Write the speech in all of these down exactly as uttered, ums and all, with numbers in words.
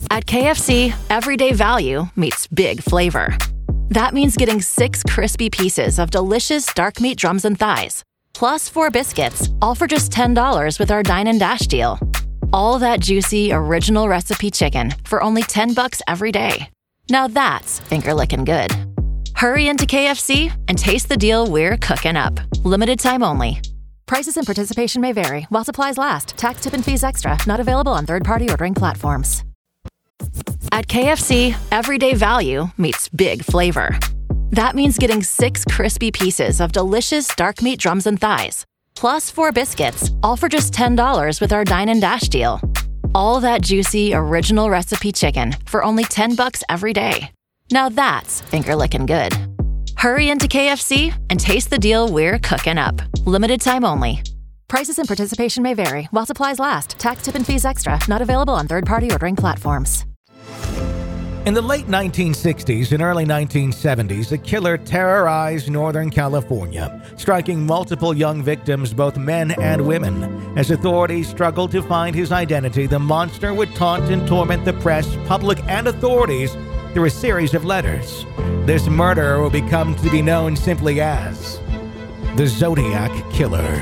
At K F C, everyday value meets big flavor. That means getting six crispy pieces of delicious dark meat drums and thighs, plus four biscuits, all for just ten dollars with our Dine and Dash deal. All that juicy, original recipe chicken for only ten bucks every day. Now that's finger-licking good. Hurry into K F C and taste the deal we're cooking up. Limited time only. Prices and participation may vary while supplies last. Tax, tip, and fees extra. Not available on third-party ordering platforms. At K F C, everyday value meets big flavor. That means getting six crispy pieces of delicious dark meat drums and thighs, plus four biscuits, all for just ten dollars with our Dine and Dash deal. All that juicy, original recipe chicken for only ten bucks every day. Now that's finger-licking good. Hurry into K F C and taste the deal we're cooking up. Limited time only. Prices and participation may vary while supplies last. Tax, tip, and fees extra. Not available on third-party ordering platforms. In the late nineteen sixties and early nineteen seventies, a killer terrorized Northern California, striking multiple young victims, both men and women. As authorities struggled to find his identity, the monster would taunt and torment the press, public, and authorities through a series of letters. This murderer will become to be known simply as the Zodiac Killer.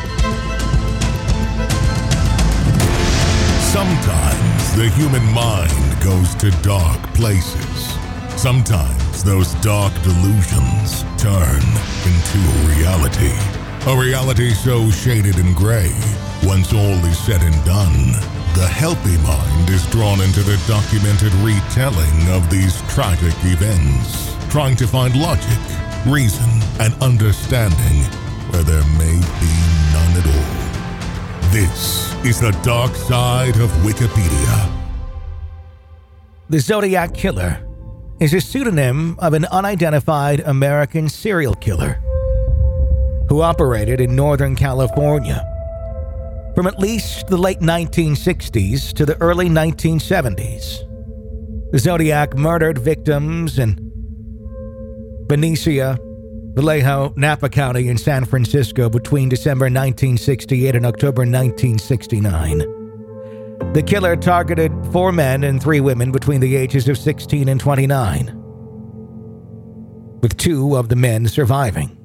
Sometimes the human mind goes to dark places. Sometimes those dark delusions turn into a reality. A reality so shaded in gray, once all is said and done, the healthy mind is drawn into the documented retelling of these tragic events, trying to find logic, reason, and understanding where there may be none at all. This is the dark side of Wikipedia. The Zodiac Killer is a pseudonym of an unidentified American serial killer who operated in Northern California from at least the late nineteen sixties to the early nineteen seventies. The Zodiac murdered victims in Benicia, Vallejo, Napa County, in San Francisco between December nineteen sixty-eight and October nineteen sixty-nine. The killer targeted four men and three women between the ages of sixteen and twenty-nine, with two of the men surviving.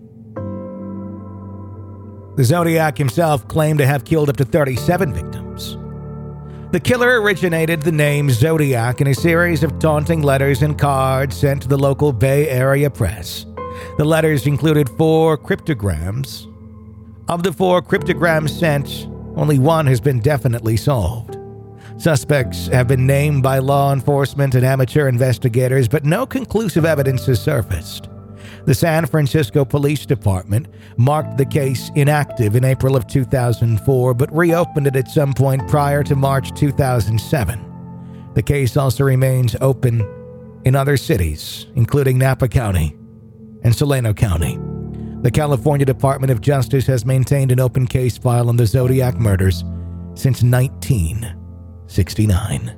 The Zodiac himself claimed to have killed up to thirty-seven victims. The killer originated the name Zodiac in a series of taunting letters and cards sent to the local Bay Area press. The letters included four cryptograms. Of the four cryptograms sent, only one has been definitely solved. Suspects have been named by law enforcement and amateur investigators, but no conclusive evidence has surfaced. The San Francisco Police Department marked the case inactive in April of two thousand four, but reopened it at some point prior to March two thousand seven. The case also remains open in other cities, including Napa County and Solano County. The California Department of Justice has maintained an open case file on the Zodiac murders since nineteen sixty-nine.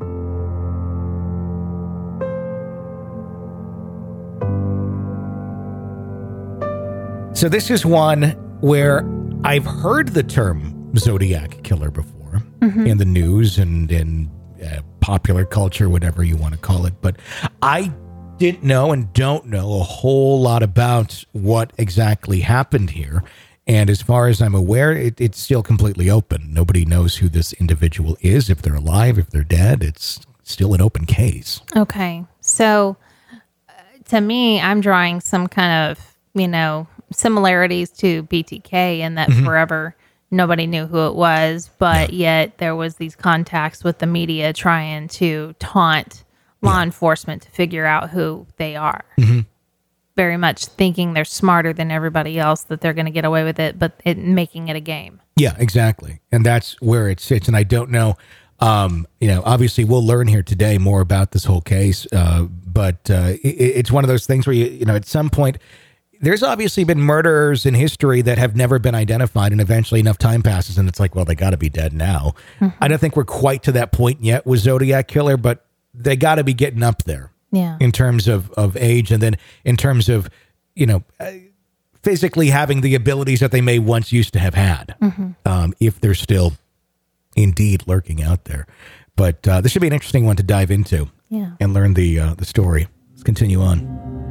So this is one where I've heard the term Zodiac Killer before mm-hmm. in the news and in uh, popular culture, whatever you want to call it, but I didn't know and don't know a whole lot about what exactly happened here. And as far as I'm aware, it, it's still completely open. Nobody knows who this individual is, if they're alive, if they're dead. It's still an open case. Okay. So uh, to me, I'm drawing some kind of, you know, similarities to B T K in that mm-hmm. forever nobody knew who it was, but yeah. yet there was these contacts with the media trying to taunt law yeah. enforcement to figure out who they are. Mm-hmm. Very much thinking they're smarter than everybody else, that they're going to get away with it, but it, making it a game. Yeah, exactly. And that's where it sits. And I don't know, um, you know, obviously we'll learn here today more about this whole case. Uh, but uh, it, it's one of those things where, you, you know, at some point, there's obviously been murderers in history that have never been identified, and eventually enough time passes and it's like, well, they got to be dead now. Mm-hmm. I don't think we're quite to that point yet with Zodiac Killer, but they got to be getting up there. Yeah. In terms of, of age, and then in terms of, you know, uh, physically having the abilities that they may once used to have had, mm-hmm. um, if they're still indeed lurking out there. But uh, this should be an interesting one to dive into Yeah. and learn the uh, the story. Let's continue on.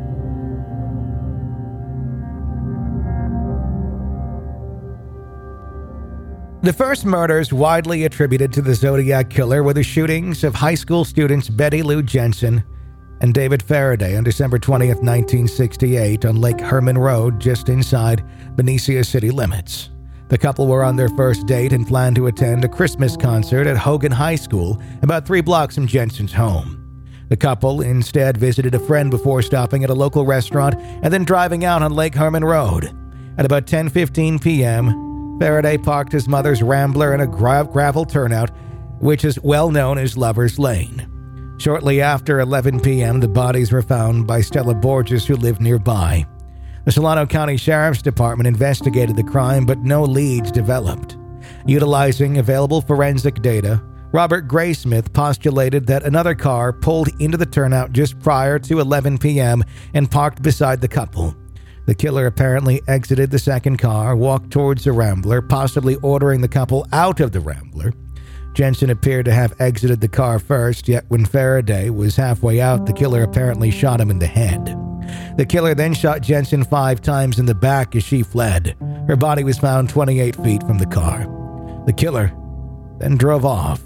The first murders widely attributed to the Zodiac Killer were the shootings of high school students Betty Lou Jensen and David Faraday on December twentieth, nineteen sixty-eight on Lake Herman Road, just inside Benicia city limits. The couple were on their first date and planned to attend a Christmas concert at Hogan High School, about three blocks from Jensen's home. The couple instead visited a friend before stopping at a local restaurant and then driving out on Lake Herman Road. At about ten fifteen p.m., Faraday parked his mother's Rambler in a gra- gravel turnout, which is well known as Lover's Lane. Shortly after eleven p.m., the bodies were found by Stella Borges, who lived nearby. The Solano County Sheriff's Department investigated the crime, but no leads developed. Utilizing available forensic data, Robert Graysmith postulated that another car pulled into the turnout just prior to eleven p.m. and parked beside the couple. The killer apparently exited the second car, walked towards the Rambler, possibly ordering the couple out of the Rambler. Jensen appeared to have exited the car first, yet when Faraday was halfway out, the killer apparently shot him in the head. The killer then shot Jensen five times in the back as she fled. Her body was found twenty-eight feet from the car. The killer then drove off.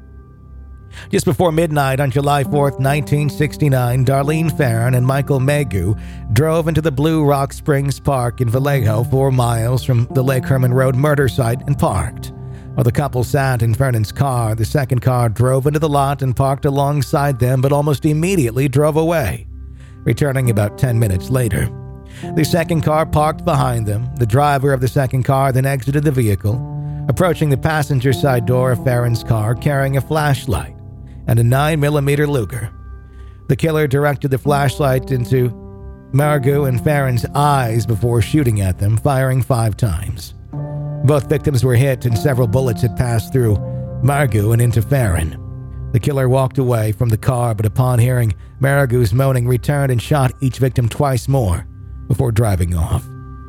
Just before midnight on July fourth, nineteen sixty-nine, Darlene Farron and Michael Megu drove into the Blue Rock Springs Park in Vallejo, four miles from the Lake Herman Road murder site, and parked. While the couple sat in Fernand's car, the second car drove into the lot and parked alongside them, but almost immediately drove away, returning about ten minutes later. The second car parked behind them. The driver of the second car then exited the vehicle, approaching the passenger side door of Farron's car carrying a flashlight and a nine millimeter Luger. The killer directed the flashlight into Margot and Farron's eyes before shooting at them, firing five times. Both victims were hit and several bullets had passed through Margot and into Farron. The killer walked away from the car, but upon hearing Margot's moaning, returned and shot each victim twice more before driving off.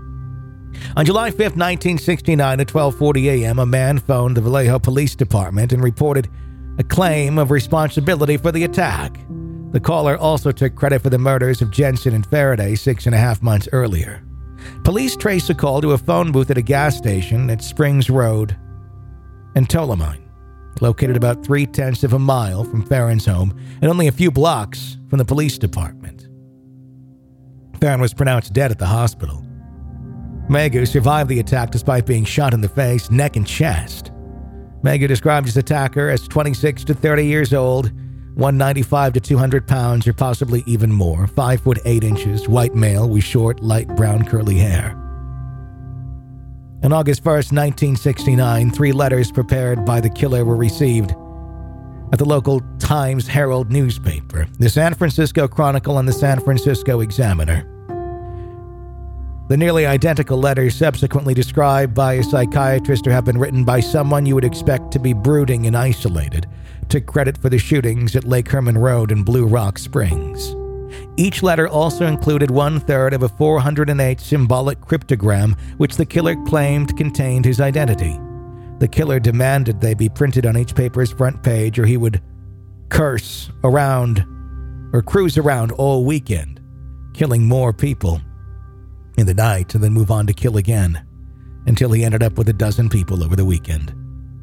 On July fifth, nineteen sixty-nine at twelve forty a.m., a man phoned the Vallejo Police Department and reported a claim of responsibility for the attack. The caller also took credit for the murders of Jensen and Faraday six and a half months earlier. Police traced the call to a phone booth at a gas station at Springs Road and Tolamine, located about three-tenths of a mile from Farron's home and only a few blocks from the police department. Farron was pronounced dead at the hospital. Megu survived the attack despite being shot in the face, neck, and chest. Megu described his attacker as twenty-six to thirty years old, one ninety-five to two hundred pounds or possibly even more, five foot eight inches, white male with short, light brown curly hair. On August first, nineteen sixty-nine, three letters prepared by the killer were received at the local Times-Herald newspaper, the San Francisco Chronicle, and the San Francisco Examiner. The nearly identical letters, subsequently described by a psychiatrist to have been written by someone you would expect to be brooding and isolated, took credit for the shootings at Lake Herman Road and Blue Rock Springs. Each letter also included one-third of a four hundred eight symbolic cryptogram, which the killer claimed contained his identity. The killer demanded they be printed on each paper's front page, or he would curse around or cruise around all weekend, killing more people in the night and then move on to kill again, until he ended up with a dozen people over the weekend.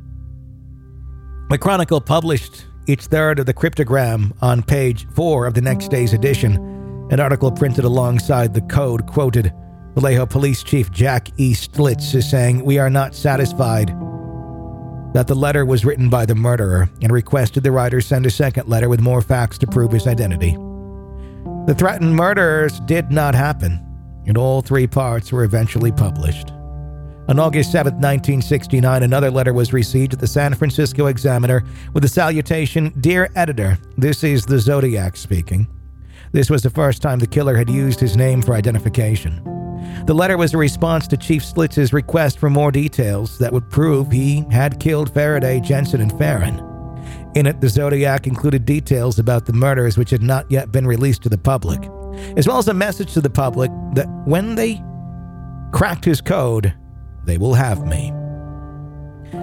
The Chronicle published its third of the cryptogram on page four of the next day's edition. An article printed alongside the code quoted Vallejo Police Chief Jack E. Stlitz as saying, "We are not satisfied that the letter was written by the murderer, and requested the writer send a second letter with more facts to prove his identity." The threatened murders did not happen, and all three parts were eventually published. On August seventh, nineteen sixty-nine, another letter was received at the San Francisco Examiner with the salutation, "Dear Editor, this is the Zodiac speaking." This was the first time the killer had used his name for identification. The letter was a response to Chief Slitz's request for more details that would prove he had killed Faraday, Jensen, and Farron. In it, the Zodiac included details about the murders which had not yet been released to the public, as well as a message to the public that when they cracked his code, they will have me.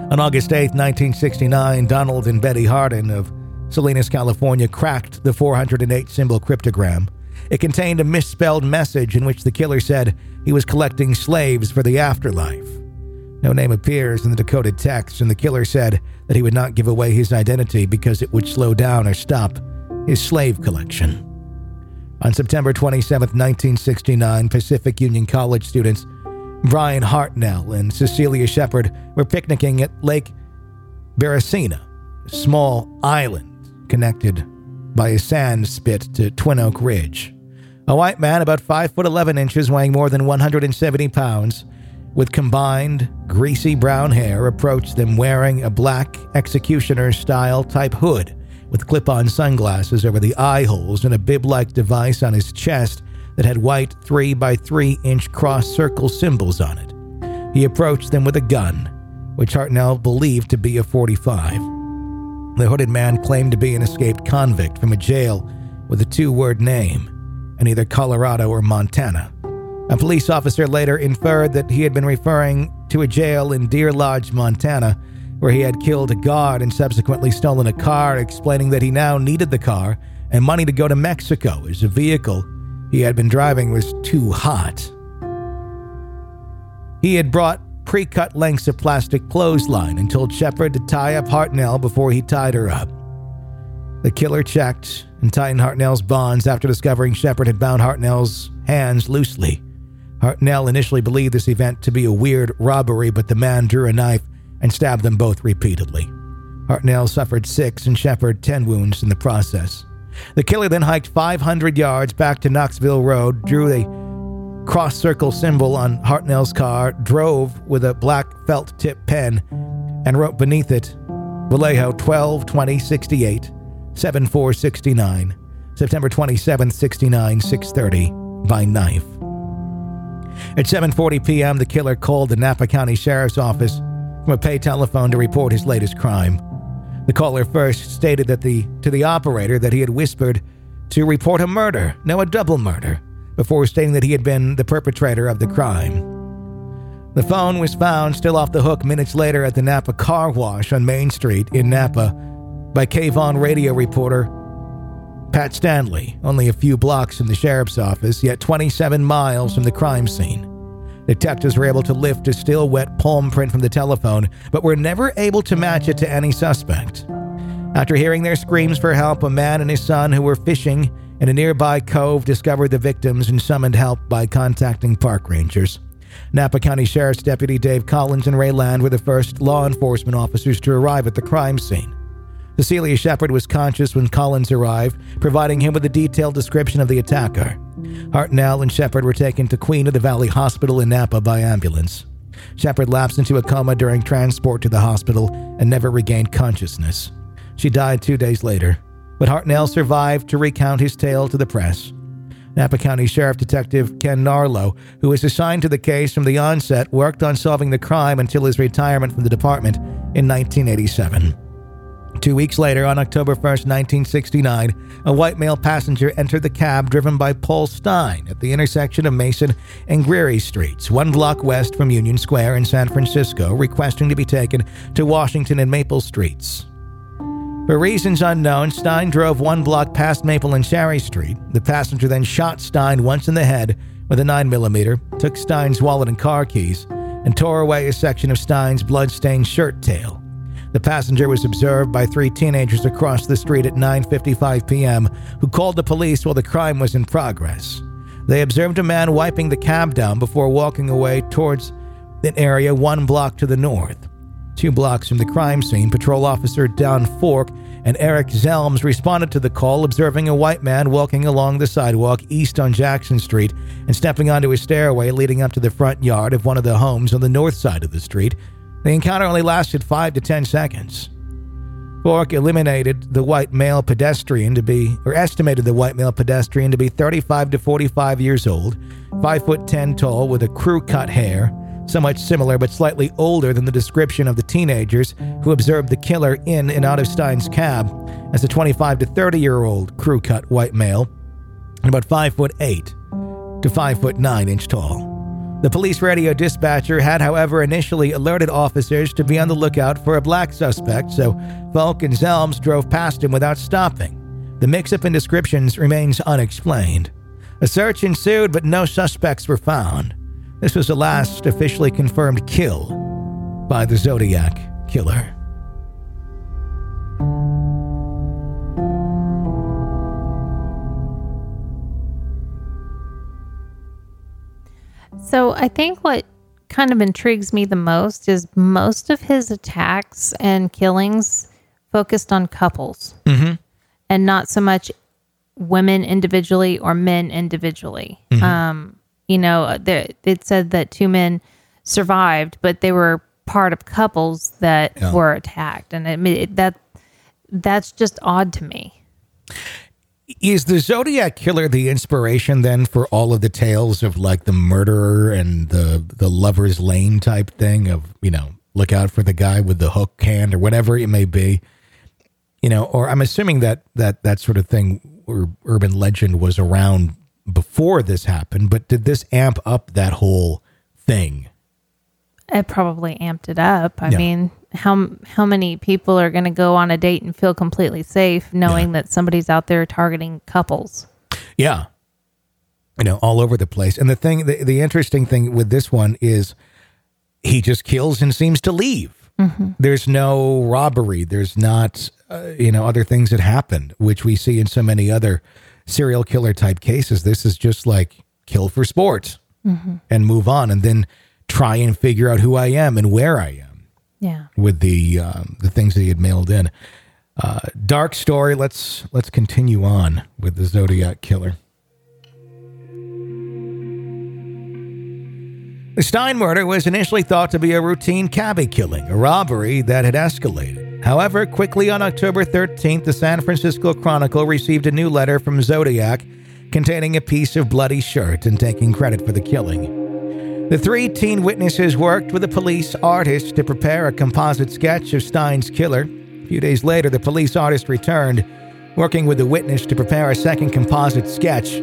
On August eighth, nineteen sixty-nine, Donald and Betty Hardin of Salinas, California, cracked the four hundred eight symbol cryptogram. It contained a misspelled message in which the killer said he was collecting slaves for the afterlife. No name appears in the decoded text, and the killer said that he would not give away his identity because it would slow down or stop his slave collection. On September twenty-seventh, nineteen sixty-nine, Pacific Union College students Brian Hartnell and Cecilia Shepard were picnicking at Lake Beresina, a small island connected by a sand spit to Twin Oak Ridge. A white man about five foot eleven inches, weighing more than one hundred seventy pounds, with combined greasy brown hair, approached them wearing a black executioner-style type hood with clip-on sunglasses over the eye holes and a bib-like device on his chest that had white three by three inch cross-circle symbols on it. He approached them with a gun, which Hartnell believed to be a forty-five. The hooded man claimed to be an escaped convict from a jail with a two-word name in either Colorado or Montana. A police officer later inferred that he had been referring to a jail in Deer Lodge, Montana, where he had killed a guard and subsequently stolen a car, explaining that he now needed the car and money to go to Mexico as a vehicle he had been driving was too hot. He had brought pre-cut lengths of plastic clothesline and told Shepard to tie up Hartnell before he tied her up. The killer checked and tightened Hartnell's bonds after discovering Shepard had bound Hartnell's hands loosely. Hartnell initially believed this event to be a weird robbery, but the man drew a knife and stabbed them both repeatedly. Hartnell suffered six and Shepard ten wounds in the process. The killer then hiked five hundred yards back to Knoxville Road, drew a cross-circle symbol on Hartnell's car, drove with a black felt-tip pen, and wrote beneath it, Vallejo twelve twenty sixty-eight, seven four sixty-nine, September twenty-seventh, sixty-nine, six thirty, by knife. At seven forty p.m., the killer called the Napa County Sheriff's Office from a pay telephone to report his latest crime. The caller first stated that the to the operator that he had whispered to report a murder, no a double murder, before stating that he had been the perpetrator of the crime. The phone was found still off the hook minutes later at the Napa Car Wash on Main Street in Napa by K-Von radio reporter Pat Stanley, only a few blocks from the sheriff's office, yet twenty-seven miles from the crime scene. Detectives were able to lift a still wet palm print from the telephone, but were never able to match it to any suspect. After hearing their screams for help, a man and his son who were fishing in a nearby cove discovered the victims and summoned help by contacting park rangers. Napa County Sheriff's Deputy Dave Collins and Ray Land were the first law enforcement officers to arrive at the crime scene. Cecilia Shepard was conscious when Collins arrived, providing him with a detailed description of the attacker. Hartnell and Shepard were taken to Queen of the Valley Hospital in Napa by ambulance. Shepard lapsed into a coma during transport to the hospital and never regained consciousness. She died two days later, but Hartnell survived to recount his tale to the press. Napa County Sheriff Detective Ken Narlow, who was assigned to the case from the onset, worked on solving the crime until his retirement from the department in nineteen eighty-seven. Two weeks later, on October first, nineteen sixty-nine, a white male passenger entered the cab driven by Paul Stein at the intersection of Mason and Greary Streets, one block west from Union Square in San Francisco, requesting to be taken to Washington and Maple Streets. For reasons unknown, Stein drove one block past Maple and Cherry Street. The passenger then shot Stein once in the head with a nine millimeter, took Stein's wallet and car keys, and tore away a section of Stein's blood-stained shirt tail. The passenger was observed by three teenagers across the street at nine fifty-five p.m. who called the police while the crime was in progress. They observed a man wiping the cab down before walking away towards an area one block to the north. Two blocks from the crime scene, Patrol Officer Don Fork and Eric Zelms responded to the call, observing a white man walking along the sidewalk east on Jackson Street and stepping onto a stairway leading up to the front yard of one of the homes on the north side of the street. The encounter only lasted five to ten seconds. Fork eliminated the white male pedestrian to be, or estimated the white male pedestrian to be thirty-five to forty-five years old, five foot ten tall with a crew-cut hair, somewhat similar but slightly older than the description of the teenagers who observed the killer in and out of Stein's cab as a twenty-five to thirty-year-old crew-cut white male, and about five foot eight to five foot nine inch tall. The police radio dispatcher had, however, initially alerted officers to be on the lookout for a black suspect, so Volk and Zelms drove past him without stopping. The mix-up in descriptions remains unexplained. A search ensued, but no suspects were found. This was the last officially confirmed kill by the Zodiac Killer. So I think what kind of intrigues me the most is most of his attacks and killings focused on couples Mm-hmm. and not so much women individually or men individually. Mm-hmm. Um, you know, there, it said that two men survived, but they were part of couples that Yeah. were attacked. And I mean, it, that that's just odd to me. Is the Zodiac Killer the inspiration then for all of the tales of like the murderer and the the lover's lane type thing of, you know, look out for the guy with the hook hand or whatever it may be? You know, or I'm assuming that that, that sort of thing or urban legend was around before this happened, but did this amp up that whole thing? It probably amped it up. I Yeah. mean, how how many people are going to go on a date and feel completely safe knowing Yeah. that somebody's out there targeting couples? Yeah. You know, all over the place. And the thing, the, the interesting thing with this one is he just kills and seems to leave. Mm-hmm. There's no robbery. There's not, uh, you know, other things that happened, which we see in so many other serial killer type cases. This is just like kill for sport Mm-hmm. and move on and then try and figure out who I am and where I am Yeah. with the um, the things that he had mailed in. Uh, dark story. Let's let's continue on with the Zodiac Killer. The Stein murder was initially thought to be a routine cabbie killing, a robbery that had escalated. However, quickly on October thirteenth, the San Francisco Chronicle received a new letter from Zodiac containing a piece of bloody shirt and taking credit for the killing. The three teen witnesses worked with a police artist to prepare a composite sketch of Stein's killer. A few days later, the police artist returned, working with the witness to prepare a second composite sketch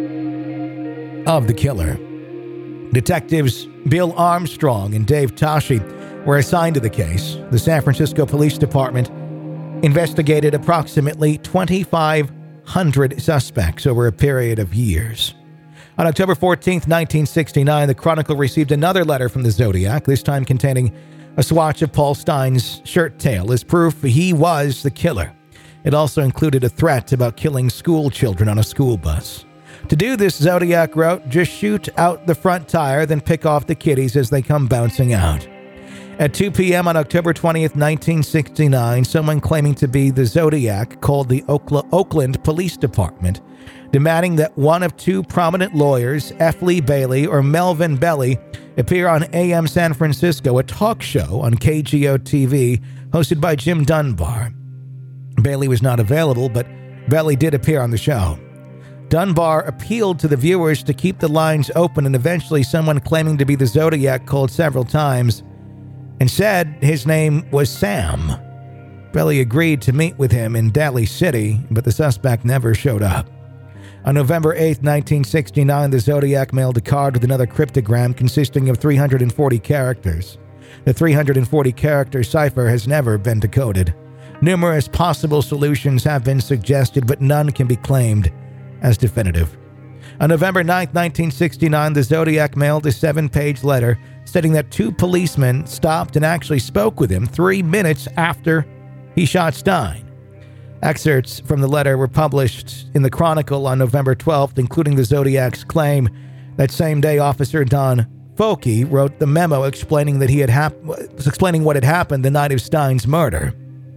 of the killer. Detectives Bill Armstrong and Dave Tashi were assigned to the case. The San Francisco Police Department investigated approximately twenty-five hundred suspects over a period of years. On October fourteenth, nineteen sixty-nine, the Chronicle received another letter from the Zodiac, this time containing a swatch of Paul Stein's shirt tail as proof he was the killer. It also included a threat about killing school children on a school bus. To do this, Zodiac wrote, just shoot out the front tire, then pick off the kiddies as they come bouncing out. At two p.m. on October twentieth, nineteen sixty-nine, someone claiming to be the Zodiac called the Oakland Police Department, demanding that one of two prominent lawyers, F. Lee Bailey or Melvin Belly, appear on A M San Francisco, a talk show on K G O T V hosted by Jim Dunbar. Bailey was not available, but Belly did appear on the show. Dunbar appealed to the viewers to keep the lines open, and eventually someone claiming to be the Zodiac called several times and said his name was Sam. Belly agreed to meet with him in Daly City, but the suspect never showed up. On November eighth, nineteen sixty-nine, the Zodiac mailed a card with another cryptogram consisting of three hundred forty characters. The three hundred forty character cipher has never been decoded. Numerous possible solutions have been suggested, but none can be claimed as definitive. On November ninth, nineteen sixty-nine, the Zodiac mailed a seven-page letter stating that two policemen stopped and actually spoke with him three minutes after he shot Stein. Excerpts from the letter were published in the Chronicle on November twelfth, including the Zodiac's claim that same day Officer Don Folke wrote the memo explaining that he had hap- explaining what had happened the night of Stein's murder.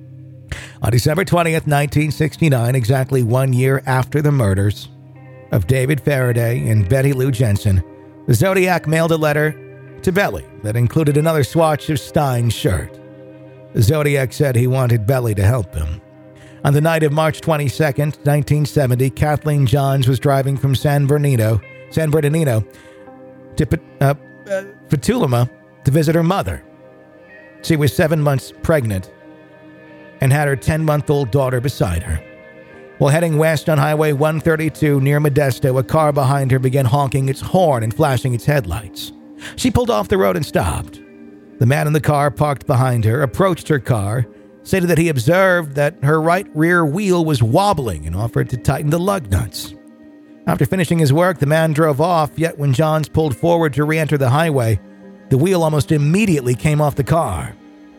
On December twentieth, nineteen sixty-nine, exactly one year after the murders of David Faraday and Betty Lou Jensen, the Zodiac mailed a letter to Belly that included another swatch of Stein's shirt. The Zodiac said he wanted Belly to help him. On the night of March twenty-second, nineteen seventy, Kathleen Johns was driving from San Bernardino, San Bernardino to uh, uh, Fatulema to visit her mother. She was seven months pregnant and had her ten-month-old daughter beside her. While heading west on Highway one thirty-two near Modesto, a car behind her began honking its horn and flashing its headlights. She pulled off the road and stopped. The man in the car parked behind her, approached her car, stated that he observed that her right rear wheel was wobbling and offered to tighten the lug nuts. After finishing his work, the man drove off, yet when Johns pulled forward to re-enter the highway, the wheel almost immediately came off the car.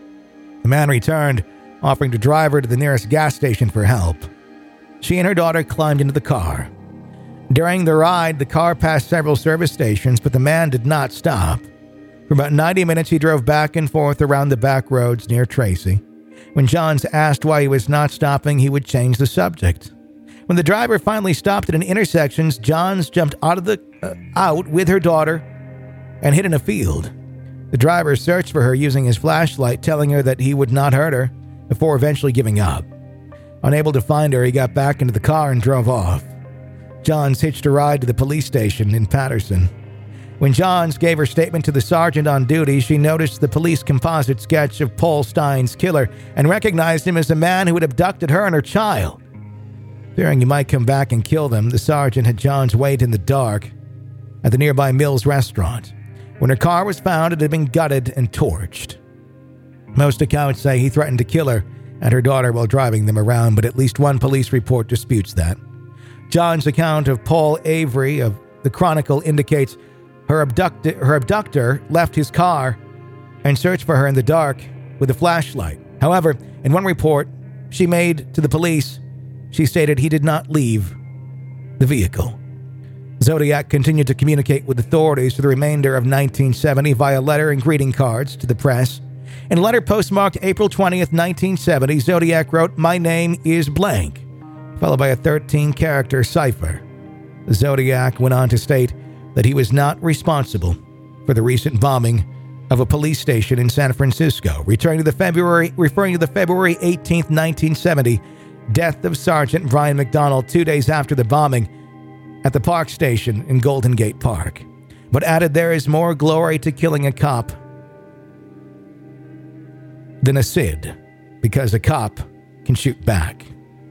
The man returned, offering to drive her to the nearest gas station for help. She and her daughter climbed into the car. During the ride, the car passed several service stations, but the man did not stop. For about ninety minutes, he drove back and forth around the back roads near Tracy. When Johns asked why he was not stopping, he would change the subject. When the driver finally stopped at an intersection, Johns jumped out of the uh, out with her daughter and hid in a field. The driver searched for her using his flashlight, telling her that he would not hurt her, before eventually giving up. Unable to find her, he got back into the car and drove off. Johns hitched a ride to the police station in Patterson. When Johns gave her statement to the sergeant on duty, she noticed the police composite sketch of Paul Stein's killer and recognized him as the man who had abducted her and her child. Fearing he might come back and kill them, the sergeant had Johns wait in the dark at the nearby Mills restaurant. When her car was found, it had been gutted and torched. Most accounts say he threatened to kill her and her daughter while driving them around, but at least one police report disputes that. John's account of Paul Avery of the Chronicle indicates her, abduct- her abductor left his car and searched for her in the dark with a flashlight. However, in one report she made to the police, she stated he did not leave the vehicle. Zodiac continued to communicate with authorities for the remainder of nineteen seventy via letter and greeting cards to the press. In a letter postmarked April twentieth, nineteen seventy, Zodiac wrote, "My name is blank," followed by a thirteen-character cipher. Zodiac went on to state that he was not responsible for the recent bombing of a police station in San Francisco, referring to the February, referring to the February eighteenth, nineteen seventy death of Sergeant Brian McDonald two days after the bombing at the Park Station in Golden Gate Park, but added there is more glory to killing a cop than a S I D, because a cop can shoot back.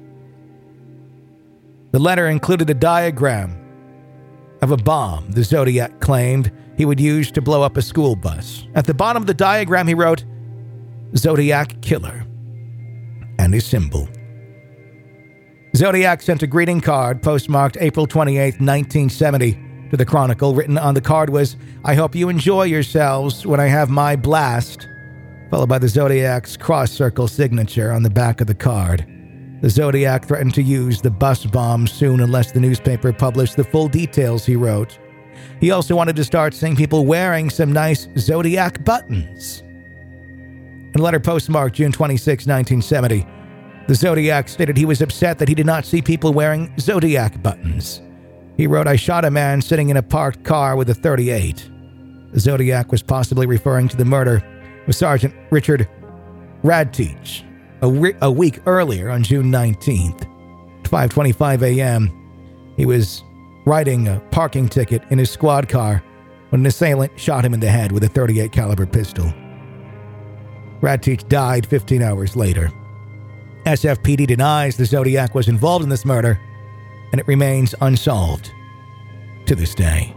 The letter included a diagram of a bomb the Zodiac claimed he would use to blow up a school bus. At the bottom of the diagram, he wrote, "Zodiac Killer," and his symbol. Zodiac sent a greeting card postmarked April twenty-eighth, nineteen seventy to the Chronicle. Written on the card was, "I hope you enjoy yourselves when I have my blast," followed by the Zodiac's cross-circle signature on the back of the card. The Zodiac threatened to use the bus bomb soon unless the newspaper published the full details, he wrote. He also wanted to start seeing people wearing some nice Zodiac buttons. In a letter postmarked June twenty-sixth, nineteen seventy, the Zodiac stated he was upset that he did not see people wearing Zodiac buttons. He wrote, "I shot a man sitting in a parked car with a thirty-eight. The Zodiac was possibly referring to the murder of Sergeant Richard Radteach a, re- a week earlier on June nineteenth. At five twenty-five a.m., he was writing a parking ticket in his squad car when an assailant shot him in the head with a thirty-eight caliber pistol. Radteach died fifteen hours later. S F P D denies the Zodiac was involved in this murder, and it remains unsolved to this day.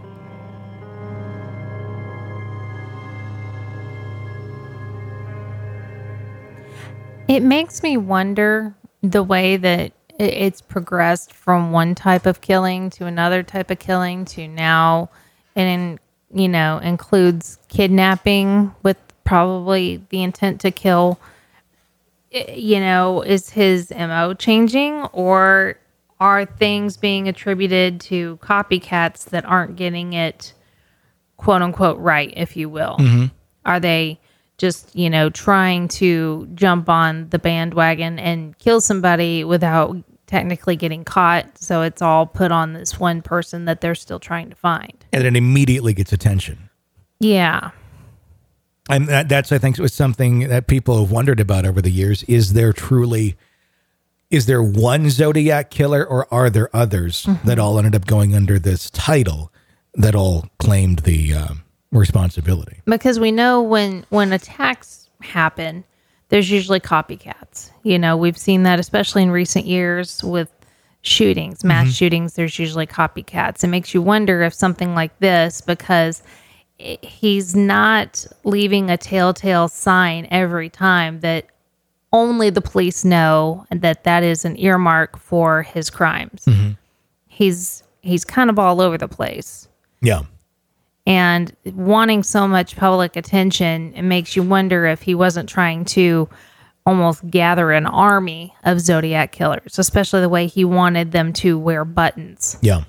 It makes me wonder the way that it's progressed from one type of killing to another type of killing to now, and you know, includes kidnapping with probably the intent to kill. You know, is his M O changing, or are things being attributed to copycats that aren't getting it, quote unquote, right, if you will? Mm-hmm. Are they just, you know, trying to jump on the bandwagon and kill somebody without technically getting caught? So it's all put on this one person that they're still trying to find. And it immediately gets attention. Yeah. And that, that's, I think, was something that people have wondered about over the years. Is there truly, is there one Zodiac killer, or are there others mm-hmm. that all ended up going under this title that all claimed the uh, responsibility? Because we know when, when attacks happen, there's usually copycats. You know, we've seen that, especially in recent years with shootings, mass mm-hmm. shootings, there's usually copycats. It makes you wonder if something like this, because he's not leaving a telltale sign every time that only the police know that that is an earmark for his crimes. Mm-hmm. He's he's kind of all over the place. Yeah. And wanting so much public attention, it makes you wonder if he wasn't trying to almost gather an army of Zodiac killers, especially the way he wanted them to wear buttons. Yeah.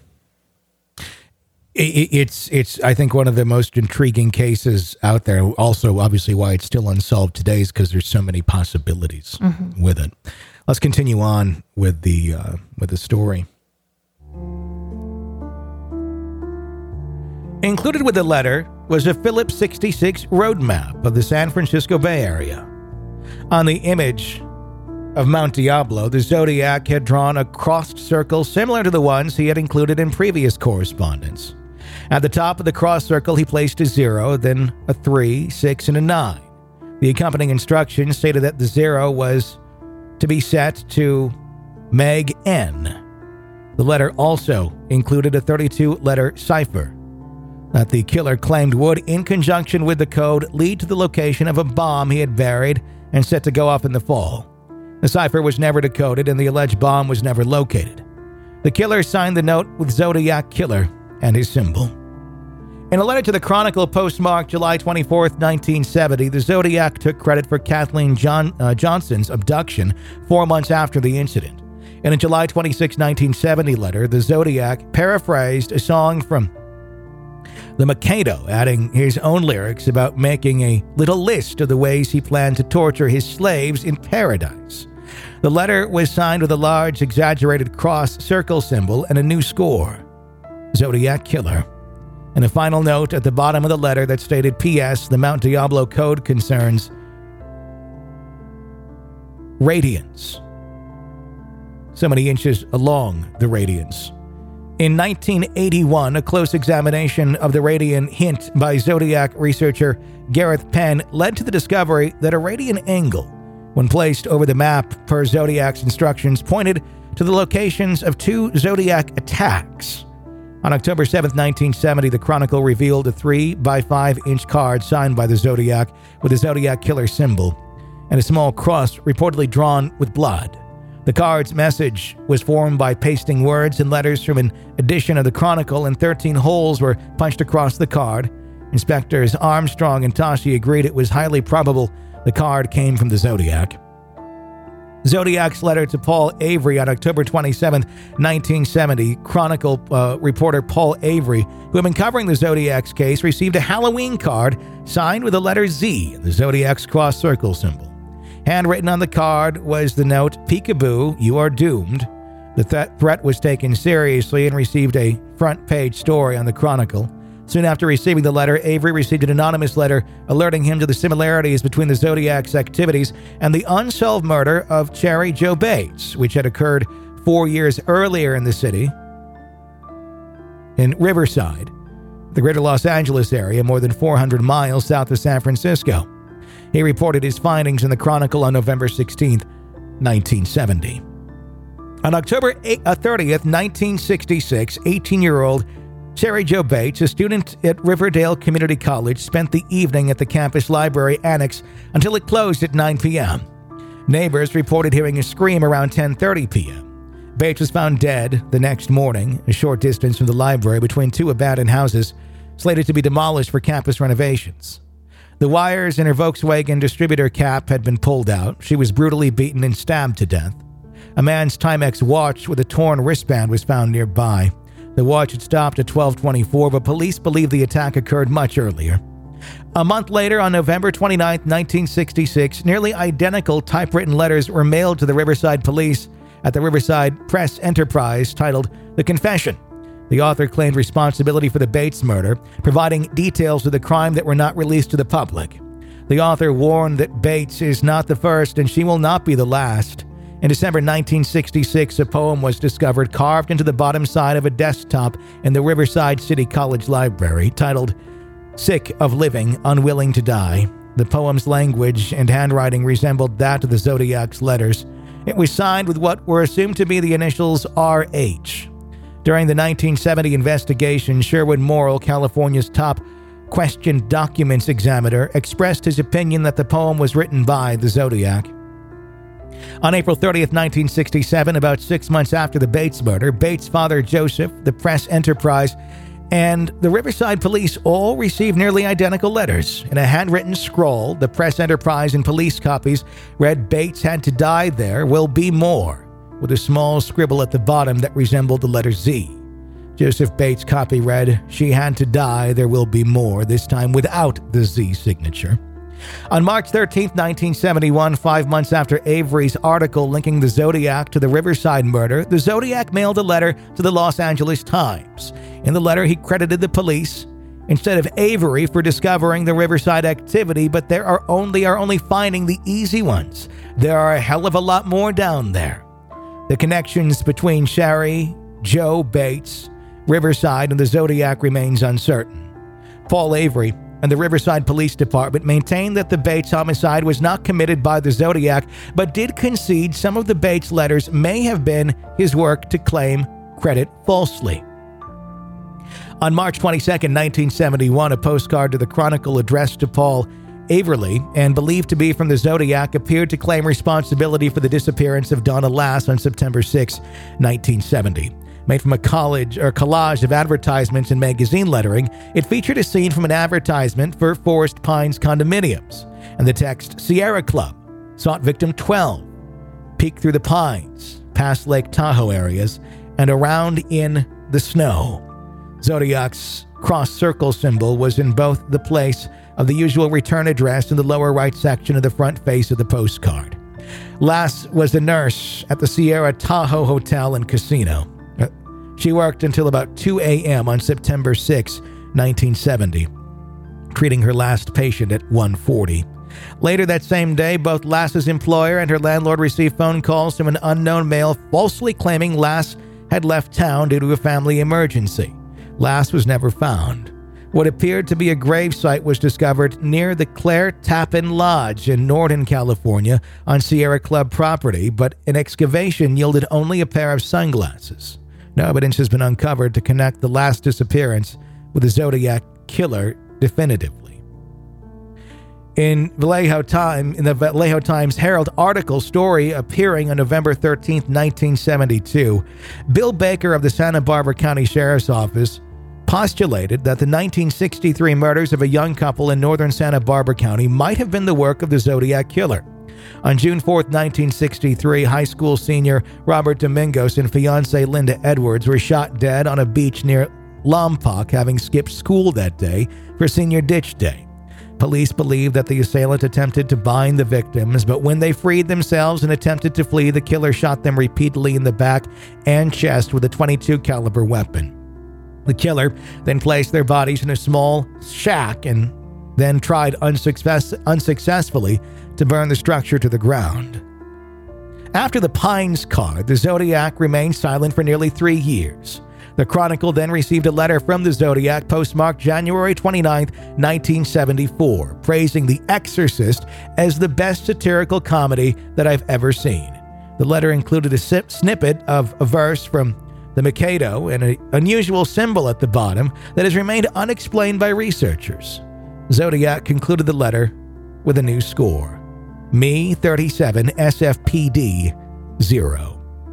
It's, it's. I think, one of the most intriguing cases out there. Also, obviously, why it's still unsolved today is because there's so many possibilities mm-hmm. with it. Let's continue on with the uh, with the story. Included with the letter was a Phillips sixty-six road map of the San Francisco Bay Area. On the image of Mount Diablo, the Zodiac had drawn a crossed circle similar to the ones he had included in previous correspondence. At the top of the cross circle, he placed a zero, then a three, six, and a nine. The accompanying instructions stated that the zero was to be set to Meg N. The letter also included a thirty-two letter cipher that the killer claimed would, in conjunction with the code, lead to the location of a bomb he had buried and set to go off in the fall. The cipher was never decoded and the alleged bomb was never located. The killer signed the note with Zodiac Killer and his symbol. In a letter to the Chronicle postmarked July twenty-fourth, nineteen seventy, the Zodiac took credit for Kathleen John, uh, Johnson's abduction four months after the incident. In a July twenty-sixth, nineteen seventy letter, the Zodiac paraphrased a song from the Mikado, adding his own lyrics about making a little list of the ways he planned to torture his slaves in paradise. The letter was signed with a large, exaggerated cross circle symbol and a new score, Zodiac Killer, and a final note at the bottom of the letter that stated, P S. The Mount Diablo code concerns radians, so many inches along the radians. In nineteen eighty-one, a close examination of the radian hint by Zodiac researcher Gareth Penn led to the discovery that a radian angle, when placed over the map per Zodiac's instructions, pointed to the locations of two Zodiac attacks. On October seventh, nineteen seventy, the Chronicle revealed a three by five inch card signed by the Zodiac with the Zodiac Killer symbol and a small cross reportedly drawn with blood. The card's message was formed by pasting words and letters from an edition of the Chronicle, and thirteen holes were punched across the card. Inspectors Armstrong and Tashi agreed it was highly probable the card came from the Zodiac. Zodiac's letter to Paul Avery on October twenty-seventh, nineteen seventy, Chronicle uh, reporter Paul Avery, who had been covering the Zodiac's case, received a Halloween card signed with the letter Z and the Zodiac's cross circle symbol. Handwritten on the card was the note, Peekaboo, you are doomed. The th- threat was taken seriously and received a front-page story on the Chronicle. Soon after receiving the letter, Avery received an anonymous letter alerting him to the similarities between the Zodiac's activities and the unsolved murder of Cheri Jo Bates, which had occurred four years earlier in the city, in Riverside, the greater Los Angeles area, more than four hundred miles south of San Francisco. He reported his findings in the Chronicle on November sixteenth, nineteen seventy. On October thirtieth, nineteen sixty-six, eighteen-year-old Cheri Jo Bates, a student at Riverdale Community College, spent the evening at the campus library annex until it closed at nine p.m. Neighbors reported hearing a scream around ten thirty p.m. Bates was found dead the next morning, a short distance from the library between two abandoned houses slated to be demolished for campus renovations. The wires in her Volkswagen distributor cap had been pulled out. She was brutally beaten and stabbed to death. A man's Timex watch with a torn wristband was found nearby. The watch had stopped at twelve twenty-four, but police believe the attack occurred much earlier. A month later, on November twenty-ninth, nineteen sixty-six, nearly identical typewritten letters were mailed to the Riverside Police at the Riverside Press Enterprise titled The Confession. The author claimed responsibility for the Bates murder, providing details of the crime that were not released to the public. The author warned that Bates is not the first and she will not be the last. In December nineteen sixty-six, a poem was discovered carved into the bottom side of a desktop in the Riverside City College Library, titled Sick of Living, Unwilling to Die. The poem's language and handwriting resembled that of the Zodiac's letters. It was signed with what were assumed to be the initials R H. During the nineteen seventy investigation, Sherwood Morrill, California's top questioned documents examiner expressed his opinion that the poem was written by the Zodiac. On April thirtieth, nineteen sixty-seven, about six months after the Bates murder, Bates' father Joseph, the Press Enterprise, and the Riverside Police all received nearly identical letters. In a handwritten scroll, the Press Enterprise and police copies read, "Bates had to die, there will be more," with a small scribble at the bottom that resembled the letter Z. Joseph Bates' copy read, "She had to die, there will be more," this time without the Z signature. On March thirteenth, nineteen seventy-one, five months after Avery's article linking the Zodiac to the Riverside murder, the Zodiac mailed a letter to the Los Angeles Times. In the letter, he credited the police instead of Avery for discovering the Riverside activity, but they are only are only finding the easy ones. There are a hell of a lot more down there. The connections between Sherry, Joe Bates, Riverside, and the Zodiac remains uncertain. Paul Avery and the Riverside Police Department maintained that the Bates homicide was not committed by the Zodiac, but did concede some of the Bates letters may have been his work to claim credit falsely. On March twenty-second, nineteen seventy-one, a postcard to the Chronicle addressed to Paul Averly and believed to be from the Zodiac appeared to claim responsibility for the disappearance of Donna Lass on September sixth, nineteen seventy. Made from a college or collage of advertisements and magazine lettering, it featured a scene from an advertisement for Forest Pines condominiums, and the text, "Sierra Club, sought victim twelve, peek through the pines, past Lake Tahoe areas, and around in the snow." Zodiac's cross circle symbol was in both the place of the usual return address and the lower right section of the front face of the postcard. Lass was a nurse at the Sierra Tahoe Hotel and Casino. She worked until about two a.m. on September sixth, nineteen seventy, treating her last patient at one forty. Later that same day, both Lass's employer and her landlord received phone calls from an unknown male falsely claiming Lass had left town due to a family emergency. Lass was never found. What appeared to be a gravesite was discovered near the Claire Tappan Lodge in Northern California on Sierra Club property, but an excavation yielded only a pair of sunglasses. No evidence has been uncovered to connect the last disappearance with the Zodiac killer definitively. In Vallejo Time, in the Vallejo Times Herald article story appearing on November thirteenth, nineteen seventy-two, Bill Baker of the Santa Barbara County Sheriff's Office postulated that the nineteen sixty-three murders of a young couple in northern Santa Barbara County might have been the work of the Zodiac killer. On June fourth, nineteen sixty-three, high school senior Robert Domingos and fiancée Linda Edwards were shot dead on a beach near Lompoc, having skipped school that day for Senior Ditch Day. Police believe that the assailant attempted to bind the victims, but when they freed themselves and attempted to flee, the killer shot them repeatedly in the back and chest with a twenty-two caliber weapon. The killer then placed their bodies in a small shack and then tried unsuccess- unsuccessfully to burn the structure to the ground. After the Pines card, the Zodiac remained silent for nearly three years. The Chronicle then received a letter from the Zodiac postmarked January twenty-ninth, nineteen seventy-four, praising The Exorcist as the best satirical comedy that I've ever seen. The letter included a sip- snippet of a verse from the Mikado and an unusual symbol at the bottom that has remained unexplained by researchers. Zodiac concluded the letter with a new score. Me thirty-seven, S F P D zero.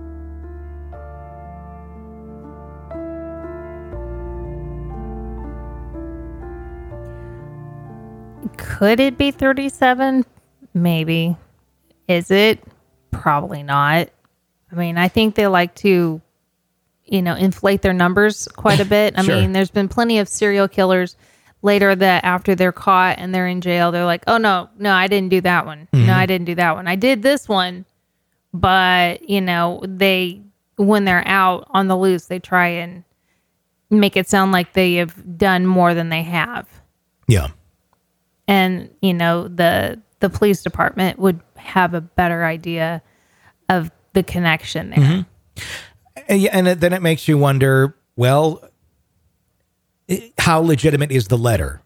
Could it be thirty-seven? Maybe. Is it? Probably not. I mean, I think they like to, you know, inflate their numbers quite a bit. I Sure. mean, there's been plenty of serial killers later that after they're caught and they're in jail, they're like, oh, no, no, I didn't do that one. Mm-hmm. No, I didn't do that one. I did this one. But, you know, they, when they're out on the loose, they try and make it sound like they have done more than they have. Yeah. And, you know, the the police department would have a better idea of the connection there. Mm-hmm. And, yeah, and then it makes you wonder, well, how legitimate is the letter?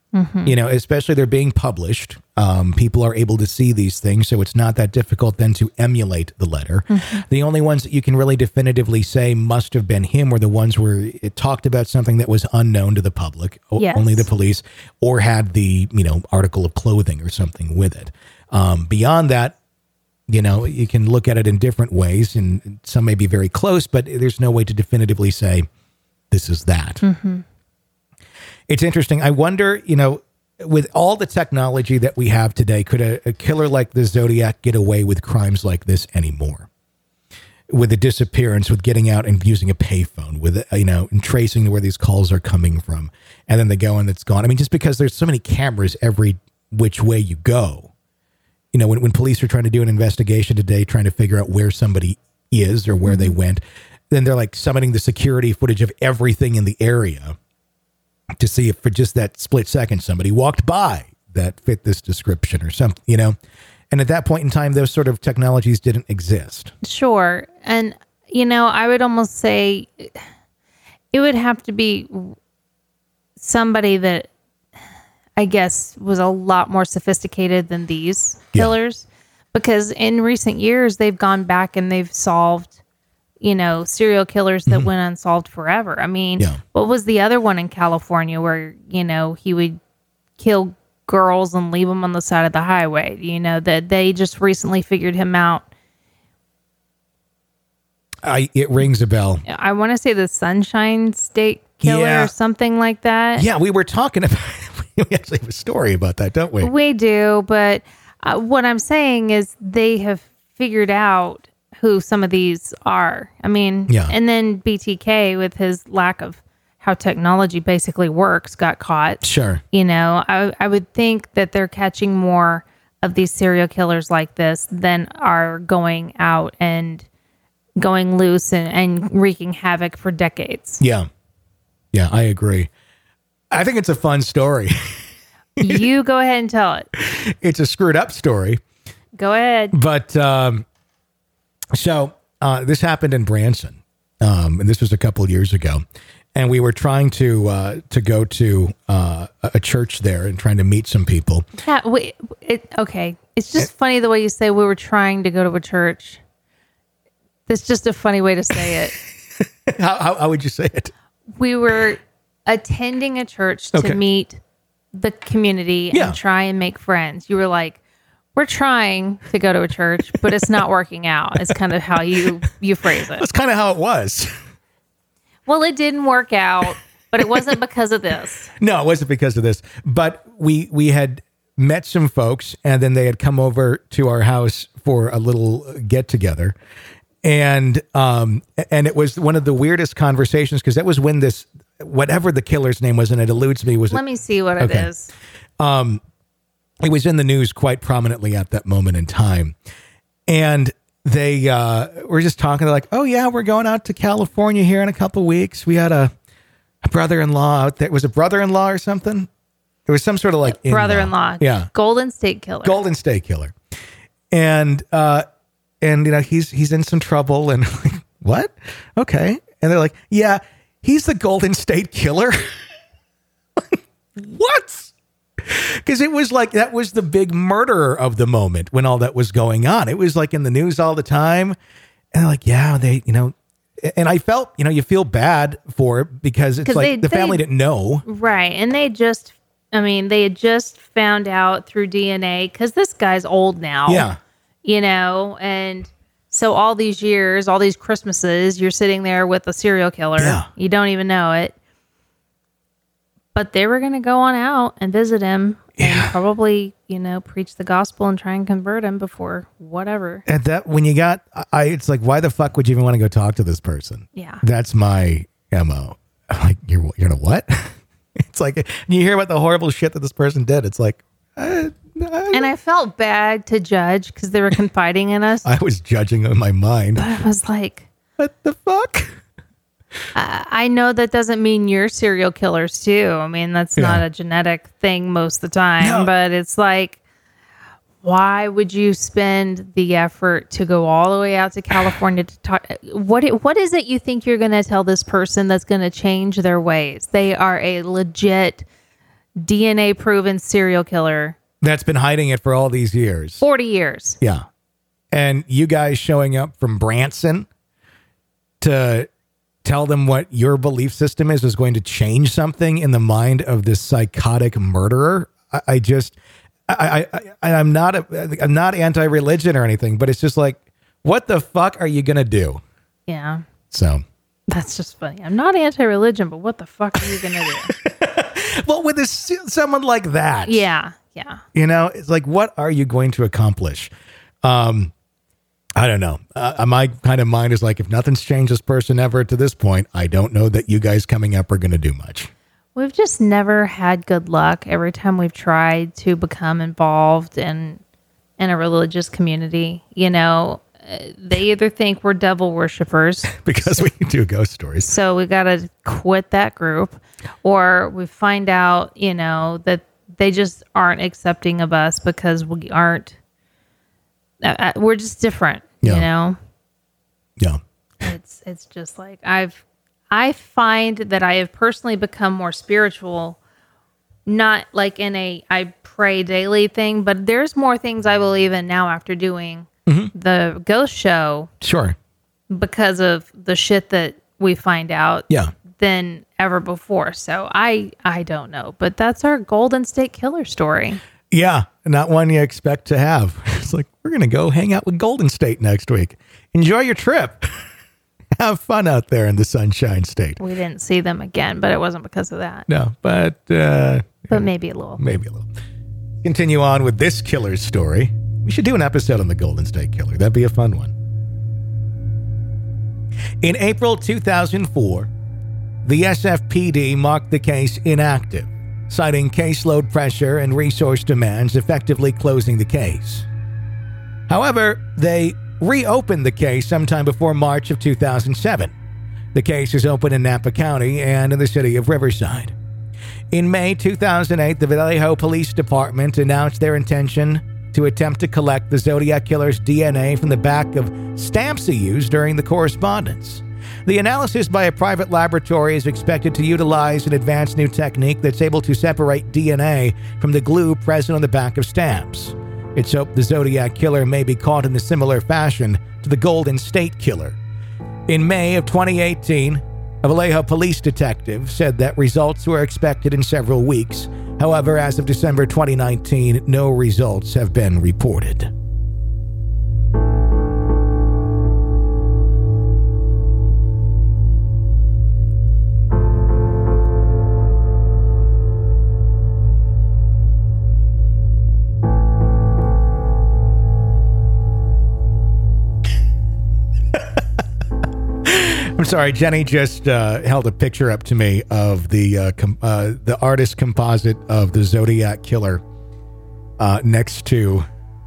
Mm-hmm. You know, especially they're being published. Um, people are able to see these things, so it's not that difficult then to emulate the letter. Mm-hmm. The only ones that you can really definitively say must have been him were the ones where it talked about something that was unknown to the public, yes. only the police, or had the, you know, article of clothing or something with it. Um, beyond that, you know, you can look at it in different ways, and some may be very close, but there's no way to definitively say this is that. Mm-hmm. It's interesting. I wonder, you know, with all the technology that we have today, could a, a killer like the Zodiac get away with crimes like this anymore? With a disappearance, with getting out and using a payphone, with, you know, and tracing where these calls are coming from, and then they go and it's gone. I mean, just because there's so many cameras every which way you go. You know, when, when police are trying to do an investigation today, trying to figure out where somebody is or where they went, then they're like summoning the security footage of everything in the area to see if for just that split second somebody walked by that fit this description or something, you know? And at that point in time, those sort of technologies didn't exist. Sure. And, you know, I would almost say it would have to be somebody that I guess was a lot more sophisticated than these killers, yeah. because in recent years, they've gone back and they've solved, you know, serial killers that mm-hmm. went unsolved forever. I mean, yeah. what was the other one in California where, you know, he would kill girls and leave them on the side of the highway? You know, that they just recently figured him out. I It rings a bell. I want to say the Sunshine State Killer yeah. or something like that. Yeah, we were talking about, we actually have a story about that, don't we? We do, but uh, what I'm saying is they have figured out who some of these are. I mean, yeah. and then B T K with his lack of how technology basically works got caught. Sure. You know, I, I would think that they're catching more of these serial killers like this than are going out and going loose and, and wreaking havoc for decades. Yeah. Yeah, I agree. I think it's a fun story. You go ahead and tell it. It's a screwed up story. Go ahead. But, um, So uh, this happened in Branson, um, and this was a couple of years ago. And we were trying to uh, to go to uh, a church there and trying to meet some people. Yeah, wait, it, okay. It's just it, funny the way you say we were trying to go to a church. That's just a funny way to say it. how, how, how would you say it? We were attending a church to okay. meet the community and yeah. try and make friends. You were like, we're trying to go to a church, but it's not working out. It's kind of how you, you phrase it. That's kind of how it was. Well, it didn't work out, but it wasn't because of this. No, it wasn't because of this. But we we had met some folks, and then they had come over to our house for a little get together. And um and it was one of the weirdest conversations because that was when this, whatever the killer's name was, and it eludes me. Was Let it, me see what okay. it is. Um. It was in the news quite prominently at that moment in time. And they uh, were just talking. They're like, oh, yeah, we're going out to California here in a couple weeks. We had a, a brother-in-law out there. Was it brother-in-law or something? There was some sort of like yeah, brother-in-law. Yeah. Golden State Killer. Golden State Killer. And, uh, and you know, he's he's in some trouble. And like, what? Okay. And they're like, yeah, he's the Golden State Killer. What? Because it was like, that was the big murderer of the moment when all that was going on. It was like in the news all the time. And they're like, yeah, they, you know, and I felt, you know, you feel bad for it because it's like they, the family they, didn't know. Right. And they just, I mean, they had just found out through D N A because this guy's old now. Yeah. You know, and so all these years, all these Christmases, you're sitting there with a serial killer. Yeah. You don't even know it. But they were going to go on out and visit him yeah. and probably, you know, preach the gospel and try and convert him before whatever. At that, when you got, I, it's like, why the fuck would you even want to go talk to this person? Yeah. That's my M O. I'm like, you're, you're gonna what? It's like, you hear about the horrible shit that this person did. It's like, uh, I, and I felt bad to judge because they were confiding in us. I was judging in my mind. But I was like, what the fuck? Uh, I know that doesn't mean you're serial killers too. I mean, that's yeah. not a genetic thing most of the time, no. but it's like, why would you spend the effort to go all the way out to California to talk? What, what is it you think you're going to tell this person that's going to change their ways? They are a legit D N A proven serial killer. That's been hiding it for all these years. forty years. Yeah. And you guys showing up from Branson to tell them what your belief system is is going to change something in the mind of this psychotic murderer. I, I just, I, I, I, I'm not, a, I'm not anti-religion or anything, but it's just like, what the fuck are you going to do? Yeah. So that's just funny. I'm not anti-religion, but what the fuck are you going to do? Well, with this, someone like that. Yeah. Yeah. You know, it's like, what are you going to accomplish? Um, I don't know. Uh, my kind of mind is like, if nothing's changed this person ever to this point, I don't know that you guys coming up are going to do much. We've just never had good luck every time we've tried to become involved in in a religious community. You know, they either think we're devil worshippers because we do ghost stories. So we got to quit that group, or we find out, you know, that they just aren't accepting of us because we aren't. Uh, we're just different, yeah. you know? Yeah. It's, it's just like I've, I find that I have personally become more spiritual, not like in a, I pray daily thing, but there's more things I believe in now after doing mm-hmm. the ghost show. Sure. Because of the shit that we find out. Yeah. Than ever before. So I, I don't know, but that's our Golden State Killer story. Yeah, not one you expect to have. It's like, we're going to go hang out with Golden State next week. Enjoy your trip. Have fun out there in the Sunshine State. We didn't see them again, but it wasn't because of that. No, but... Uh, but maybe a little. Maybe a little. Continue on with this killer's story. We should do an episode on the Golden State Killer. That'd be a fun one. In April two thousand four, the S F P D marked the case inactive, citing caseload pressure and resource demands effectively closing the case. However, they reopened the case sometime before March of two thousand seven. The case is open in Napa County and in the city of Riverside. In May two thousand eight, the Vallejo Police Department announced their intention to attempt to collect the Zodiac Killer's D N A from the back of stamps he used during the correspondence. The analysis by a private laboratory is expected to utilize an advanced new technique that's able to separate D N A from the glue present on the back of stamps. It's hoped the Zodiac Killer may be caught in a similar fashion to the Golden State Killer. In May of twenty eighteen, a Vallejo police detective said that results were expected in several weeks. However, as of December twenty nineteen, no results have been reported. I'm sorry, Jenny just uh, held a picture up to me of the uh, com- uh, the artist composite of the Zodiac Killer uh, next to...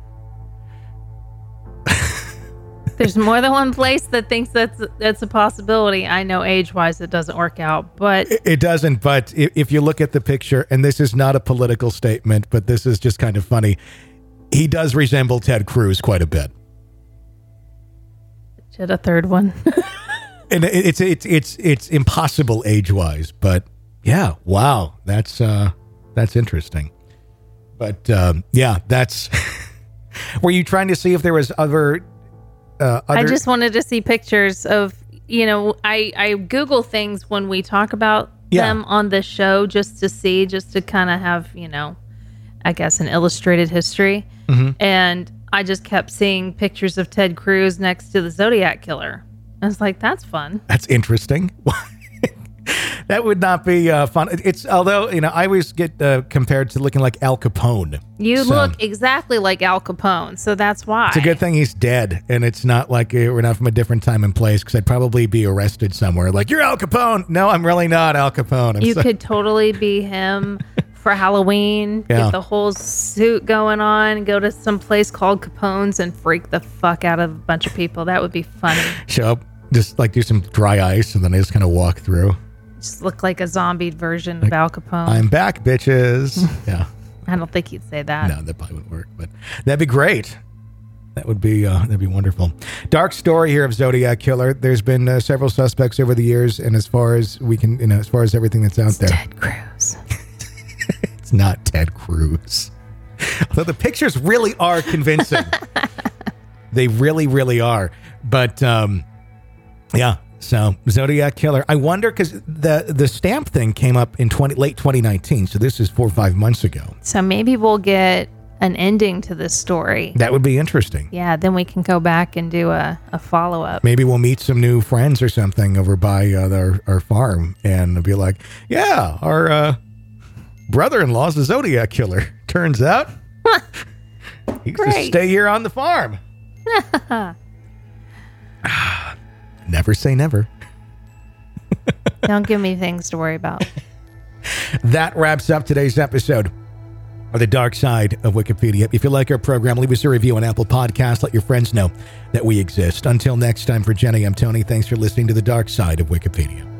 There's more than one place that thinks that's that's a possibility. I know age-wise it doesn't work out, but... It, it doesn't, but if, if you look at the picture, and this is not a political statement, but this is just kind of funny, he does resemble Ted Cruz quite a bit. Should a third one. And it's it's it's it's impossible age-wise, but yeah, wow, that's uh, that's interesting. But um, yeah, that's. Were you trying to see if there was other? Uh, other... I just wanted to see pictures of, you know, I I Google things when we talk about yeah. them on this show just to see, just to kind of have, you know, I guess an illustrated history, mm-hmm. and I just kept seeing pictures of Ted Cruz next to the Zodiac Killer. I was like, that's fun. That's interesting. That would not be uh, fun. It's, although, you know, I always get uh, compared to looking like Al Capone. You so, look exactly like Al Capone, so that's why. It's a good thing he's dead, and it's not like uh, we're not from a different time and place, because I'd probably be arrested somewhere. Like, you're Al Capone. No, I'm really not Al Capone. I'm you so- could totally be him for Halloween. Yeah. Get the whole suit going on, go to some place called Capone's and freak the fuck out of a bunch of people. That would be funny. Show up. Just like do some dry ice and then I just kind of walk through. Just look like a zombie version like, of Al Capone. I'm back, bitches. Yeah. I don't think he'd say that. No, that probably wouldn't work, but that'd be great. That would be uh, that'd be wonderful. Dark story here of Zodiac Killer. There's been uh, several suspects over the years, and as far as we can, you know, as far as everything that's out it's there, Ted Cruz. It's not Ted Cruz. Although the pictures really are convincing. They really, really are. But, um, yeah, so Zodiac Killer. I wonder, because the, the stamp thing came up in twenty, late twenty nineteen, so this is four or five months ago. So maybe we'll get an ending to this story. That would be interesting. Yeah, then we can go back and do a, a follow-up. Maybe we'll meet some new friends or something over by uh, our, our farm, and be like, yeah, our uh, brother-in-law's a Zodiac Killer. Turns out he used to stay here on the farm. Never say never. Don't give me things to worry about. That wraps up today's episode of The Dark Side of Wikipedia. If you like our program, leave us a review on Apple Podcasts. Let your friends know that we exist. Until next time, for Jenny, I'm Tony. Thanks for listening to The Dark Side of Wikipedia.